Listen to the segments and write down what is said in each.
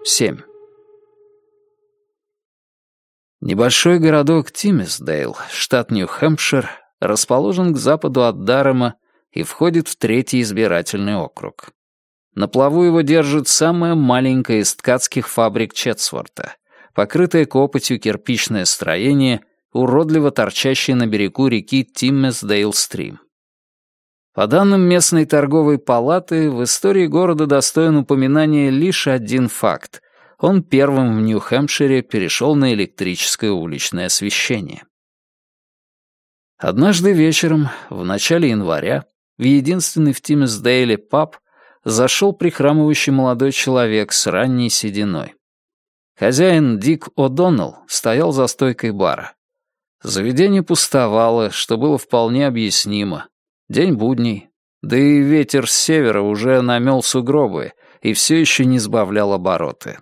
7. Небольшой городок Тиммисдейл, штат Нью-Хэмпшир, расположен к западу от Даррема и входит в третий избирательный округ. На плаву его держит самая маленькая из ткацких фабрик Четсворта, покрытое копотью кирпичное строение, уродливо торчащее на берегу реки Тиммисдейл-стрим. По данным местной торговой палаты, в истории города достоин упоминания лишь один факт. Он первым в Нью-Хэмпшире перешел на электрическое уличное освещение. Однажды вечером, в начале января, в единственный в Тиммисдейле паб зашел прихрамывающий молодой человек с ранней сединой. Хозяин Дик О'Доннелл стоял за стойкой бара. Заведение пустовало, что было вполне объяснимо. День будний, да и ветер с севера уже намел сугробы и все еще не сбавлял обороты.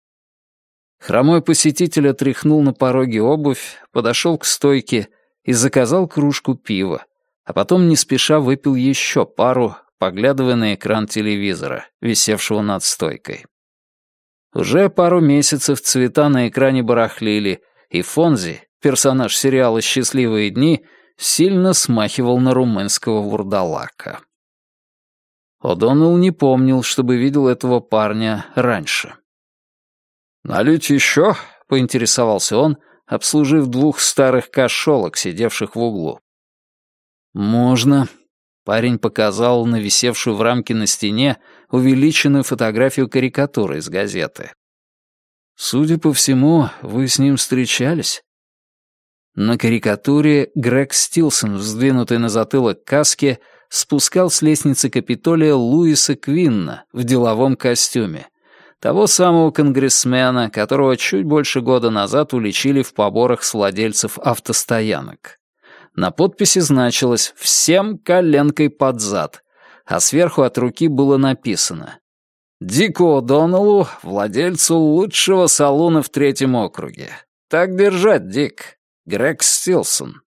Хромой посетитель отряхнул на пороге обувь, подошел к стойке и заказал кружку пива, а потом не спеша выпил еще пару, поглядывая на экран телевизора, висевшего над стойкой. Уже пару месяцев цвета на экране барахлили, и Фонзи, персонаж сериала «Счастливые дни», сильно смахивал на румынского вурдалака. О'Доннелл не помнил, чтобы видел этого парня раньше. «Налить еще?» — поинтересовался он, обслужив двух старых кошелок, сидевших в углу. «Можно». Парень показал на висевшую в рамке на стене увеличенную фотографию карикатуры из газеты. «Судя по всему, вы с ним встречались?» На карикатуре Грег Стилсон, вздвинутый на затылок каске, спускал с лестницы Капитолия Луиса Квинна в деловом костюме, того самого конгрессмена, которого чуть больше года назад уличили в поборах с владельцев автостоянок. На подписи значилось «Всем коленкой под зад», а сверху от руки было написано «Дику О'Доннеллу, владельцу лучшего салуна в третьем округе. Так держать, Дик. Грег Стилсон».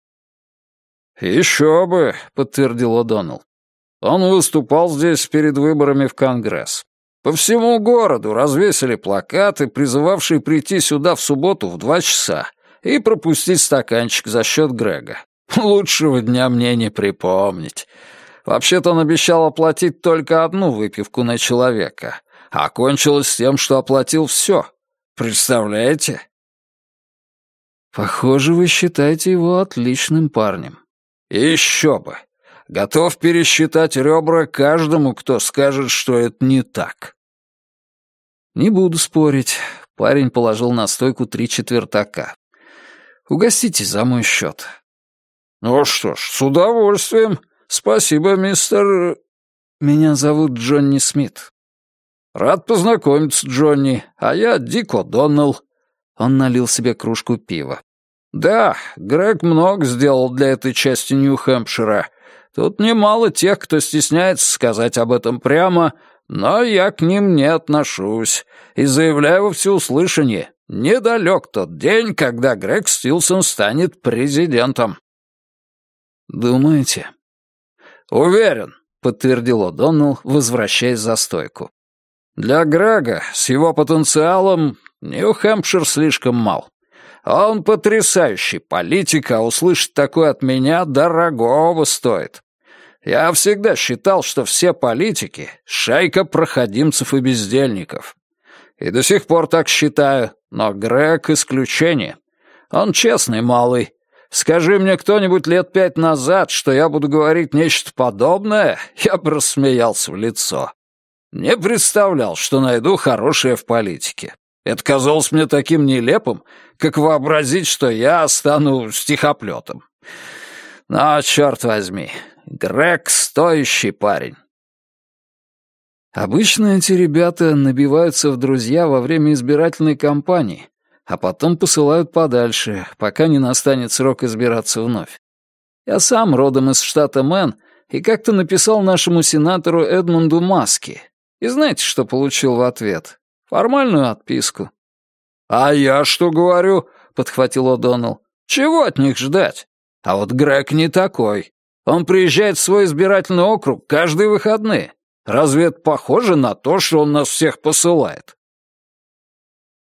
«Еще бы», — подтвердил О'Доннелл. «Он выступал здесь перед выборами в Конгресс. По всему городу развесили плакаты, призывавшие прийти сюда в субботу в 2 часа и пропустить стаканчик за счет Грега. Лучшего дня мне не припомнить. Вообще-то он обещал оплатить только одну выпивку на человека, а кончилось тем, что оплатил все. Представляете?» «Похоже, вы считаете его отличным парнем». «Еще бы! Готов пересчитать ребра каждому, кто скажет, что это не так». «Не буду спорить». Парень положил на стойку 3 четвертака. «Угоститесь за мой счет». «Ну что ж, с удовольствием. Спасибо, мистер...» «Меня зовут Джонни Смит». «Рад познакомиться, Джонни. А я Дик О'Доннелл». Он налил себе кружку пива. «Да, Грег много сделал для этой части Нью-Хэмпшира. Тут немало тех, кто стесняется сказать об этом прямо, но я к ним не отношусь и заявляю во всеуслышание, недалек тот день, когда Грег Стилсон станет президентом». «Думаете?» «Уверен», — подтвердил О'Доннелл, возвращаясь за стойку. «Для Грега с его потенциалом Нью-Хэмпшир слишком мал. Он потрясающий политик, а услышать такое от меня дорогого стоит. Я всегда считал, что все политики — шайка проходимцев и бездельников. И до сих пор так считаю, но Грег — исключение. Он честный малый. Скажи мне кто-нибудь лет 5 назад, что я буду говорить нечто подобное, я бы рассмеялся в лицо. Не представлял, что найду хорошее в политике. Это казалось мне таким нелепым, как вообразить, что я стану стихоплетом. Но, черт возьми, Грег — стоящий парень». Обычно эти ребята набиваются в друзья во время избирательной кампании, а потом посылают подальше, пока не настанет срок избираться вновь. Я сам родом из штата Мэн и как-то написал нашему сенатору Эдмунду Маски. И знаете, что получил в ответ? Формальную отписку. «А я что говорю?» — подхватил О'Доннелл. «Чего от них ждать? А вот Грег не такой. Он приезжает в свой избирательный округ каждые выходные. Разве это похоже на то, что он нас всех посылает?»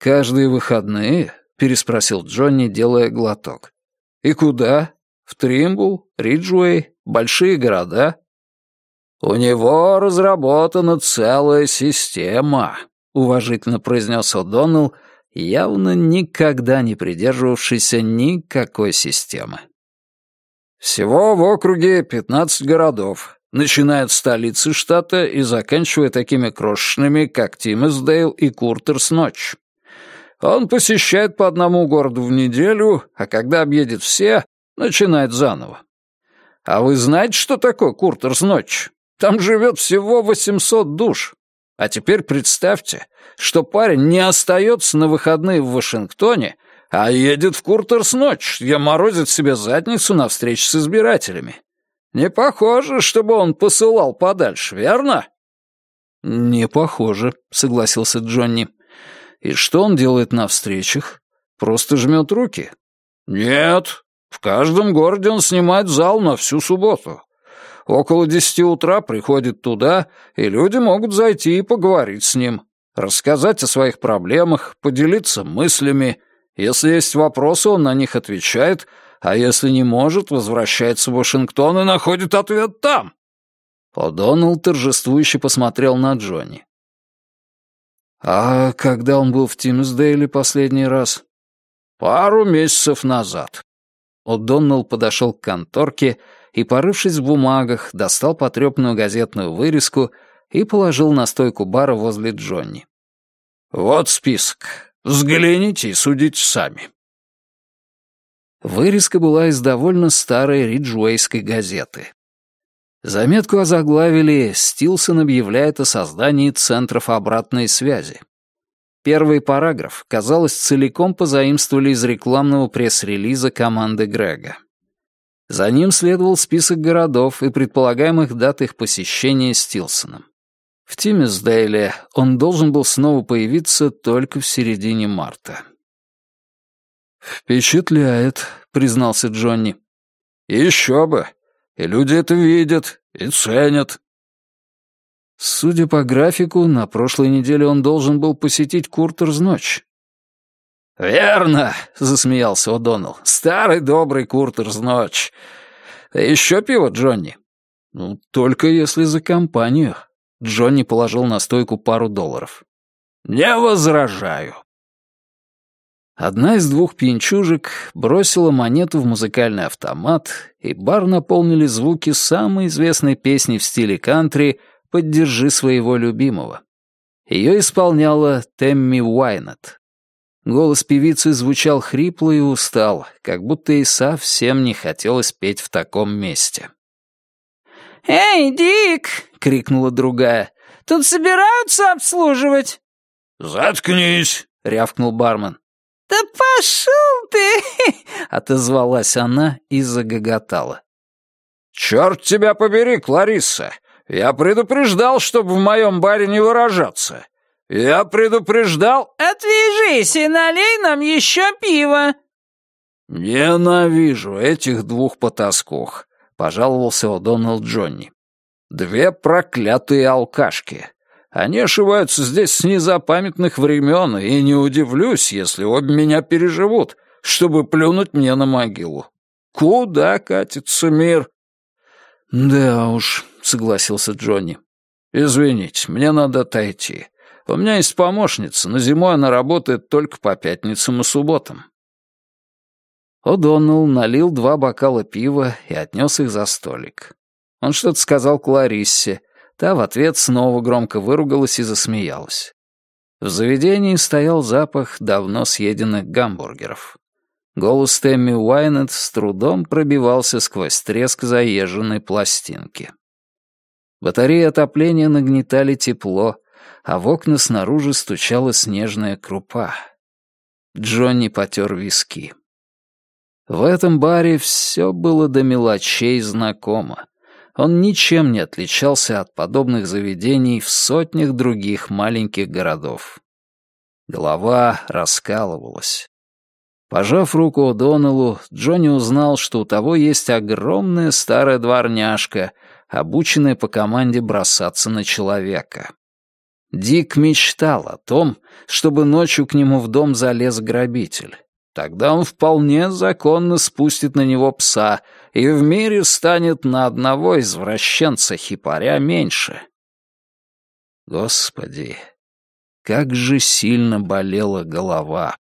«Каждые выходные?» — переспросил Джонни, делая глоток. «И куда? В Тримбул, Риджуэй, большие города?» «У него разработана целая система», — уважительно произнес О'Доннелл, явно никогда не придерживавшийся никакой системы. «Всего в округе 15 городов, начиная от столицы штата и заканчивая такими крошечными, как Тиммсдейл и Куртерс-Нотч. Он посещает по одному городу в неделю, а когда объедет все, начинает заново. А вы знаете, что такое Куртерс-Нотч? Там живет всего 800 душ. А теперь представьте, что парень не остается на выходные в Вашингтоне, а едет в Куртерс-Нотч, где морозит себе задницу на встрече с избирателями. Не похоже, чтобы он посылал подальше, верно?» «Не похоже», — согласился Джонни. «И что он делает на встречах? Просто жмет руки?» «Нет, в каждом городе он снимает зал на всю субботу. Около 10 утра приходит туда, и люди могут зайти и поговорить с ним, рассказать о своих проблемах, поделиться мыслями. Если есть вопросы, он на них отвечает, а если не может, возвращается в Вашингтон и находит ответ там». О'Доннелл торжествующе посмотрел на Джонни. «А когда он был в Тимсдейле последний раз?» «Пару месяцев назад». О'Доннелл подошел к конторке и, порывшись в бумагах, достал потрепанную газетную вырезку и положил на стойку бара возле Джонни. «Вот список. Взгляните и судите сами». Вырезка была из довольно старой риджуэйской газеты. Заметку озаглавили «Стилсон объявляет о создании центров обратной связи». Первый параграф, казалось, целиком позаимствовали из рекламного пресс-релиза команды Грега. За ним следовал список городов и предполагаемых дат их посещения Стилсоном. В Тимсдейле он должен был снова появиться только в середине марта. «Впечатляет», — признался Джонни. «Еще бы! И люди это видят и ценят». Судя по графику, на прошлой неделе он должен был посетить Куртерс-Нотч. «Верно», — засмеялся О'Доннелл. «Старый добрый Куртерс-Нотч. Еще пиво, Джонни?» «Ну, только если за компанию». Джонни положил на стойку пару $. «Не возражаю». Одна из двух пьянчужек бросила монету в музыкальный автомат, и бар наполнили звуки самой известной песни в стиле кантри «Поддержи своего любимого». Ее исполняла Тэмми Уайнетт. Голос певицы звучал хрипло и устал, как будто ей совсем не хотелось петь в таком месте. «Эй, Дик!» — крикнула другая. «Тут собираются обслуживать?» «Заткнись!» — рявкнул бармен. «Да пошел ты!» — отозвалась она и загоготала. «Черт тебя побери, Кларисса! Я предупреждал, чтобы в моем баре не выражаться. Я предупреждал...» «Отвяжись и налей нам еще пива!» «Ненавижу этих двух потаскух», — пожаловался О'Доннелл Джонни. «Две проклятые алкашки. Они ошиваются здесь с незапамятных времен, и не удивлюсь, если обе меня переживут, чтобы плюнуть мне на могилу. Куда катится мир?» «Да уж», — согласился Джонни. «Извините, мне надо отойти. У меня есть помощница, но зимой она работает только по пятницам и субботам». О'Доннелл налил 2 бокала пива и отнес их за столик. Он что-то сказал Клариссе. Та в ответ снова громко выругалась и засмеялась. В заведении стоял запах давно съеденных гамбургеров. Голос Тэмми Уайнетт с трудом пробивался сквозь треск заезженной пластинки. Батареи отопления нагнетали тепло, а в окна снаружи стучала снежная крупа. Джонни потер виски. В этом баре все было до мелочей знакомо. Он ничем не отличался от подобных заведений в сотнях других маленьких городов. Голова раскалывалась. Пожав руку О'Доннеллу, Джонни узнал, что у того есть огромная старая дворняжка, обученная по команде бросаться на человека. Дик мечтал о том, чтобы ночью к нему в дом залез грабитель. Тогда он вполне законно спустит на него пса, и в мире станет на одного извращенца-хипаря меньше. Господи, как же сильно болела голова.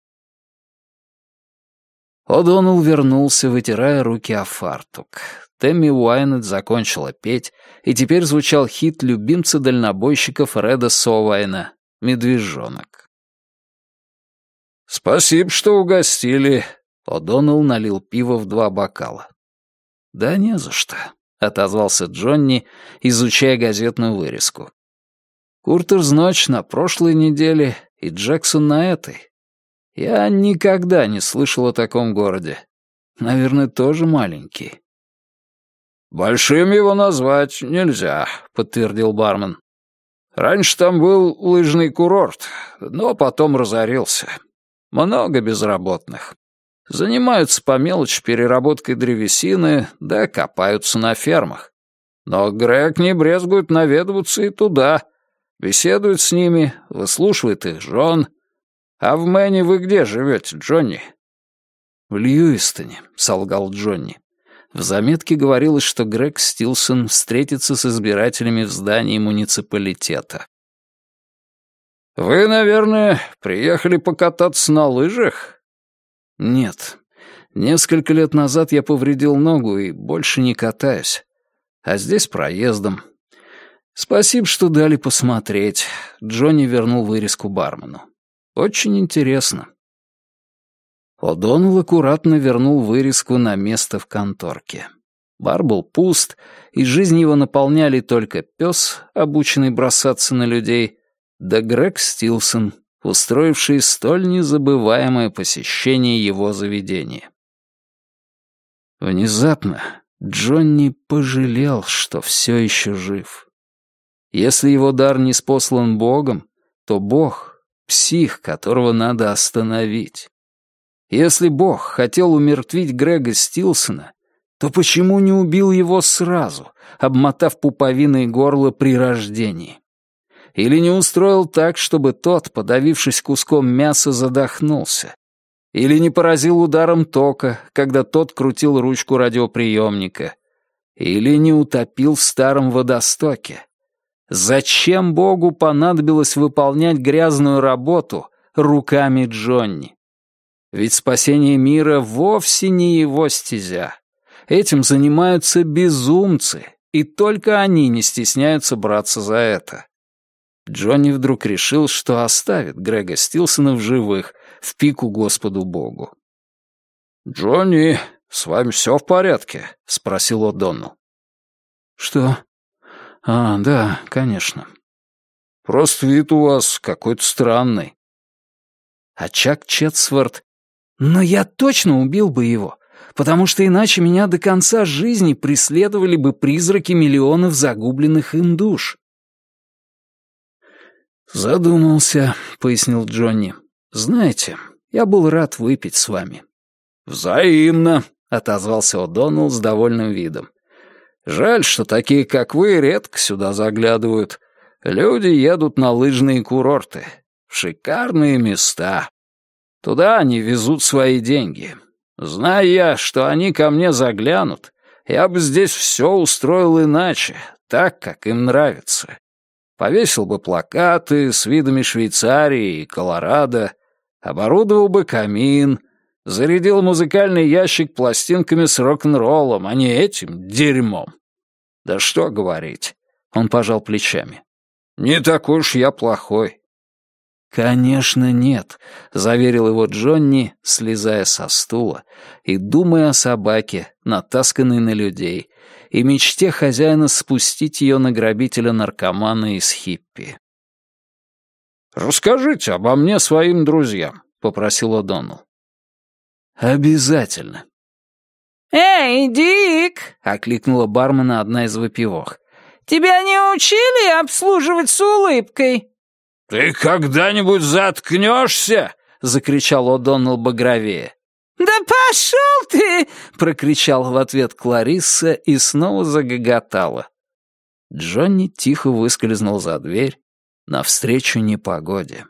О'Доннелл вернулся, вытирая руки о фартук. Тэмми Уайнетт закончила петь, и теперь звучал хит любимца дальнобойщиков Реда Совайна «Медвежонок». «Спасибо, что угостили». О'Доннелл налил пиво в 2 бокала. «Да не за что», — отозвался Джонни, изучая газетную вырезку. «Куртерс ночь на прошлой неделе и Джексон на этой. Я никогда не слышал о таком городе. Наверное, тоже маленький». «Большим его назвать нельзя», — подтвердил бармен. «Раньше там был лыжный курорт, но потом разорился. Много безработных. Занимаются по мелочи переработкой древесины, да копаются на фермах. Но Грег не брезгует наведываться и туда. Беседует с ними, выслушивает их жен. А в Мэне вы где живете, Джонни?» «В Льюистоне», — солгал Джонни. В заметке говорилось, что Грег Стилсон встретится с избирателями в здании муниципалитета. «Вы, наверное, приехали покататься на лыжах?» «Нет. Несколько лет назад я повредил ногу и больше не катаюсь. А здесь проездом. Спасибо, что дали посмотреть». Джонни вернул вырезку бармену. «Очень интересно». О'Доннелл аккуратно вернул вырезку на место в конторке. Бар был пуст, и жизнь его наполняли только пес, обученный бросаться на людей, да Грег Стилсон, устроивший столь незабываемое посещение его заведения. Внезапно Джонни пожалел, что все еще жив. Если его дар не спослан Богом, то Бог — псих, которого надо остановить. Если Бог хотел умертвить Грега Стилсона, то почему не убил его сразу, обмотав пуповиной горло при рождении? Или не устроил так, чтобы тот, подавившись куском мяса, задохнулся? Или не поразил ударом тока, когда тот крутил ручку радиоприемника? Или не утопил в старом водостоке? Зачем Богу понадобилось выполнять грязную работу руками Джонни? Ведь спасение мира вовсе не его стезя. Этим занимаются безумцы, и только они не стесняются браться за это. Джонни вдруг решил, что оставит Грега Стилсона в живых, в пику Господу Богу. «Джонни, с вами все в порядке?» — спросил О'Доннелл. «Что? Да, конечно. Просто вид у вас какой-то странный». А Чак Четсворт: «Но я точно убил бы его, потому что иначе меня до конца жизни преследовали бы призраки миллионов загубленных им душ». «Задумался», — пояснил Джонни. «Знаете, я был рад выпить с вами». «Взаимно», — отозвался О'Доннелл с довольным видом. «Жаль, что такие, как вы, редко сюда заглядывают. Люди едут на лыжные курорты. В шикарные места. Туда они везут свои деньги. Зная я, что они ко мне заглянут, я бы здесь все устроил иначе, так, как им нравится. Повесил бы плакаты с видами Швейцарии и Колорадо, оборудовал бы камин, зарядил музыкальный ящик пластинками с рок-н-роллом, а не этим дерьмом. Да что говорить, он пожал плечами. Не такой уж я плохой». «Конечно нет», — заверил его Джонни, слезая со стула и думая о собаке, натасканной на людей, и мечте хозяина спустить ее на грабителя-наркомана из хиппи. «Расскажите обо мне своим друзьям», — попросил О'Доннелл. «Обязательно». «Эй, Дик!» — окликнула бармена одна из выпивок. «Тебя не учили обслуживать с улыбкой?» «Ты когда-нибудь заткнешься?» — закричал О'Доннелл багровее. «Да пошел ты!» — прокричал в ответ Кларисса и снова загоготала. Джонни тихо выскользнул за дверь навстречу непогоде.